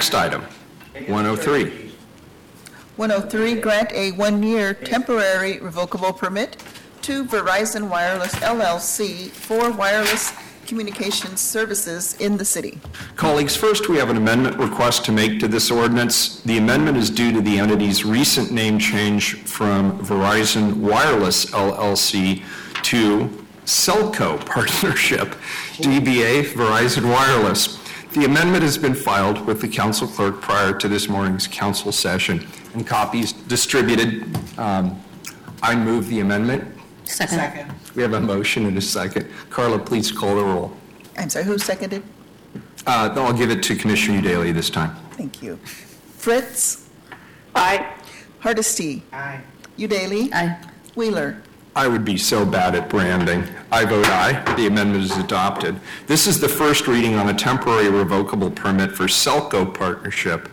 Next item, 103. 103, grant a one-year temporary revocable permit to Verizon Wireless LLC for wireless communications services in the city. Colleagues, first we have an amendment request to make to this ordinance. The amendment is due to the entity's recent name change from Verizon Wireless LLC to Cellco Partnership, DBA Verizon Wireless. The amendment has been filed with the council clerk prior to this morning's council session and copies distributed. I move the amendment. Second. We have a motion and a second. Carla, please call the roll. I'm sorry, who seconded? I'll give it to Commissioner Daly this time. Thank you. Fritz? Aye. Hardesty? Aye. Udaly? Aye. Wheeler? I would be so bad at branding. I vote aye. The amendment is adopted. This is the first reading on a temporary revocable permit for Cellco Partnership,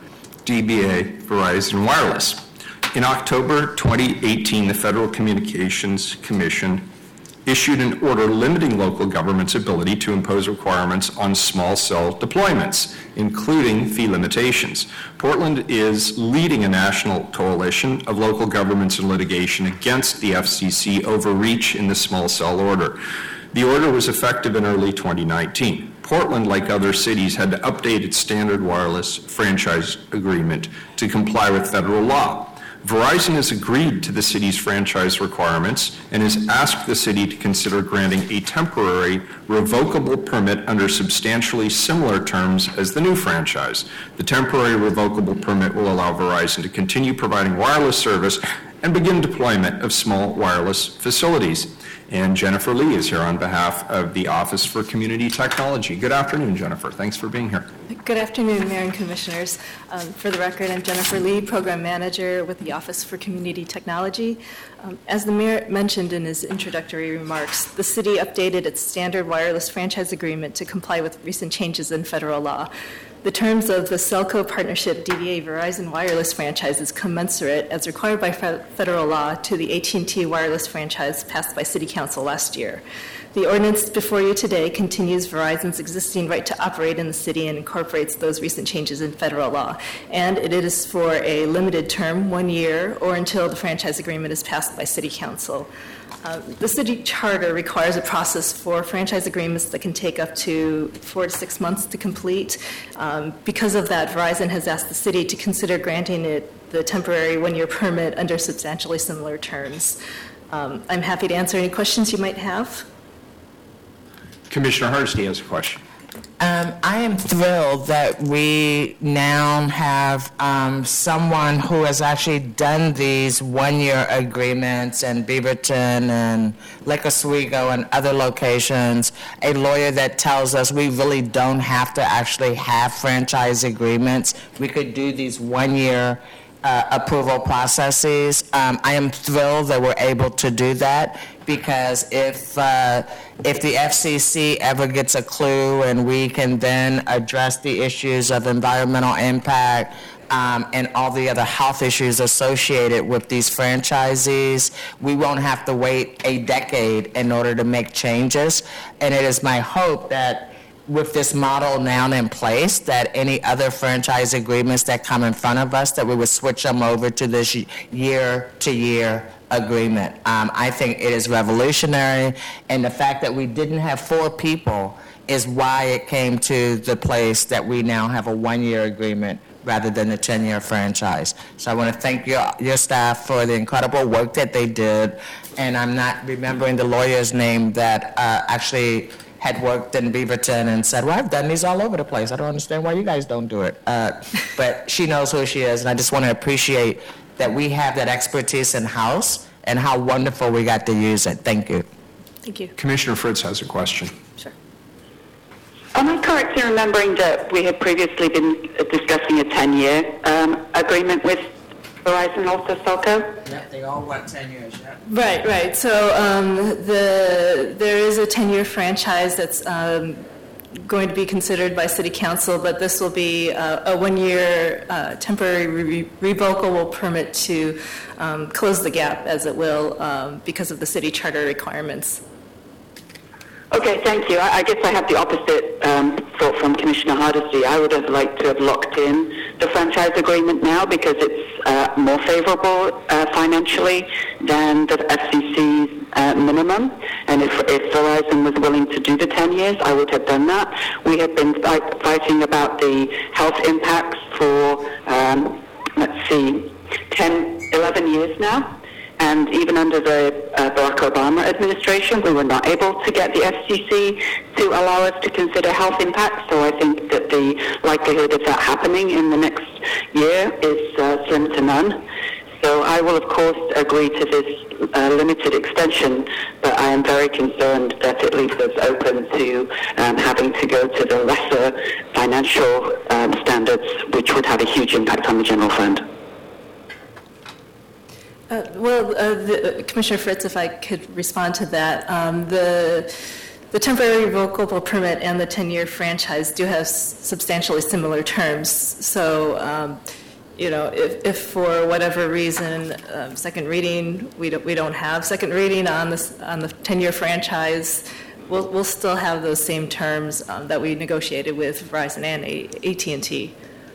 DBA Verizon Wireless. In October 2018, the Federal Communications Commission issued an order limiting local government's ability to impose requirements on small cell deployments, including fee limitations. Portland is leading a national coalition of local governments in litigation against the FCC overreach in the small cell order. The order was effective in early 2019. Portland, like other cities, had to update its standard wireless franchise agreement to comply with federal law. Verizon has agreed to the city's franchise requirements and has asked the city to consider granting a temporary revocable permit under substantially similar terms as the new franchise. The temporary revocable permit will allow Verizon to continue providing wireless service and begin deployment of small wireless facilities. And Jennifer Lee is here on behalf of the Office for Community Technology. Good afternoon, Jennifer. Thanks for being here. Good afternoon, Mayor and Commissioners. For the record, I'm Jennifer Lee, Program Manager with the Office for Community Technology. As the Mayor mentioned in his introductory remarks, the city updated its standard wireless franchise agreement to comply with recent changes in federal law. The terms of the Cellco Partnership DBA Verizon Wireless franchise is commensurate, as required by federal law, to the AT&T wireless franchise passed by City Council last year. The ordinance before you today continues Verizon's existing right to operate in the city and incorporates those recent changes in federal law. And it is for a limited term, 1 year, or until the franchise agreement is passed by City Council. The city charter requires a process for franchise agreements that can take up to 4 to 6 months to complete. Because of that, Verizon has asked the city to consider granting it the temporary 1-year permit under substantially similar terms. I'm happy to answer any questions you might have. Commissioner Hardesty has a question. I am thrilled that we now have someone who has actually done these 1-year agreements in Beaverton and Lake Oswego and other locations, a lawyer that tells us we really don't have to actually have franchise agreements. We could do these 1-year approval processes. I am thrilled that we're able to do that, because if the FCC ever gets a clue and we can then address the issues of environmental impact and all the other health issues associated with these franchisees, we won't have to wait a decade in order to make changes. And it is my hope that with this model now in place, that any other franchise agreements that come in front of us, that we would switch them over to this year-to-year agreement. I think it is revolutionary, and the fact that we didn't have 4 people is why it came to the place that we now have a 1-year agreement rather than a 10-year franchise. So I want to thank your staff for the incredible work that they did, and I'm not remembering the lawyer's name that actually had worked in Beaverton and said, well, I've done these all over the place. I don't understand why you guys don't do it. But she knows who she is, and I just want to appreciate that we have that expertise in-house and how wonderful we got to use it. Thank you. Thank you. Commissioner Fritz has a question. Sure. Am I correct in remembering that we had previously been discussing a 10-year agreement with Verizon, also Cellco? Yeah, they all want 10 years, yeah. Right. So there is a 10-year franchise that's going to be considered by City Council, but this will be a 1-year temporary revocable permit to close the gap, as it will, because of the city charter requirements. Okay, thank you. I guess I have the opposite thought from Commissioner Hardesty. I would have liked to have locked in the franchise agreement now because it's more favorable financially than the FCC's minimum. And if Verizon was willing to do the 10 years, I would have done that. We have been fighting about the health impacts for, 11 years now. And even under the Barack Obama administration, we were not able to get the FCC to allow us to consider health impacts. So I think that the likelihood of that happening in the next year is slim to none. So I will, of course, agree to this limited extension, but I am very concerned that it leaves us open to having to go to the lesser financial standards, which would have a huge impact on the general fund. Commissioner Fritz, if I could respond to that, the temporary revocable permit and the 10-year franchise do have substantially similar terms. So, if for whatever reason, second reading, we don't have second reading on the 10-year franchise, we'll still have those same terms that we negotiated with Verizon and AT&T.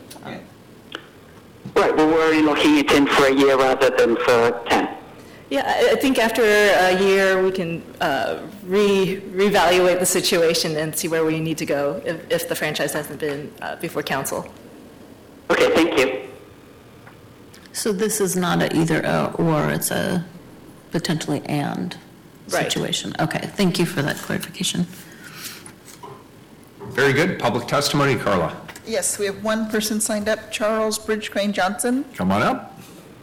Right, well, we're already locking it in for a year rather than for 10. Yeah, I think after a year, we can reevaluate the situation and see where we need to go if the franchise hasn't been before council. Okay, thank you. So this is not a either or, it's a potentially and Right. situation. Okay, thank you for that clarification. Very good. Public testimony, Carla. Yes, we have one person signed up, Charles Bridge Crane Johnson. Come on up.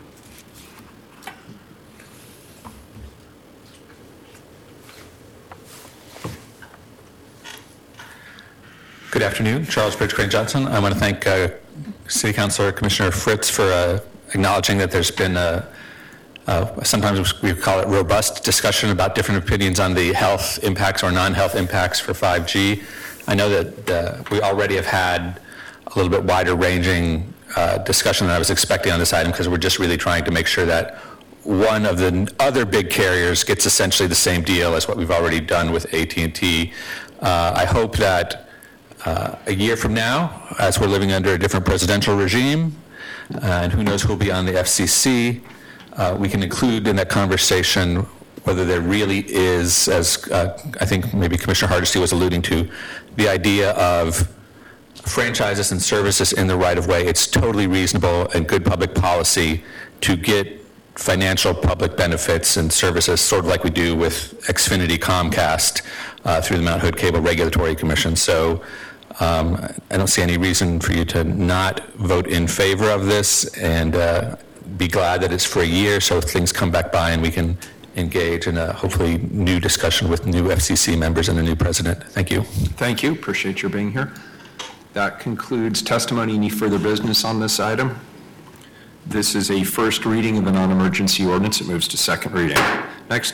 Good afternoon, Charles Bridge Crane Johnson. I want to thank City Councilor Commissioner Fritz for acknowledging that there's been sometimes we call it robust discussion about different opinions on the health impacts or non-health impacts for 5G. I know that we already have had a little bit wider ranging discussion than I was expecting on this item because we're just really trying to make sure that one of the other big carriers gets essentially the same deal as what we've already done with AT&T. I hope that a year from now, as we're living under a different presidential regime, and who knows who'll be on the FCC, we can include in that conversation whether there really is, as I think maybe Commissioner Hardesty was alluding to, the idea of franchises and services in the right of way. It's totally reasonable and good public policy to get financial public benefits and services, sort of like we do with Xfinity Comcast through the Mount Hood Cable Regulatory Commission. So I don't see any reason for you to not vote in favor of this, and be glad that it's for a year so things come back by and we can engage in a hopefully new discussion with new FCC members and the new president. Thank you. Thank you. Appreciate your being here. That concludes testimony. Any further business on this item? This is a first reading of the non-emergency ordinance. It moves to second reading. Next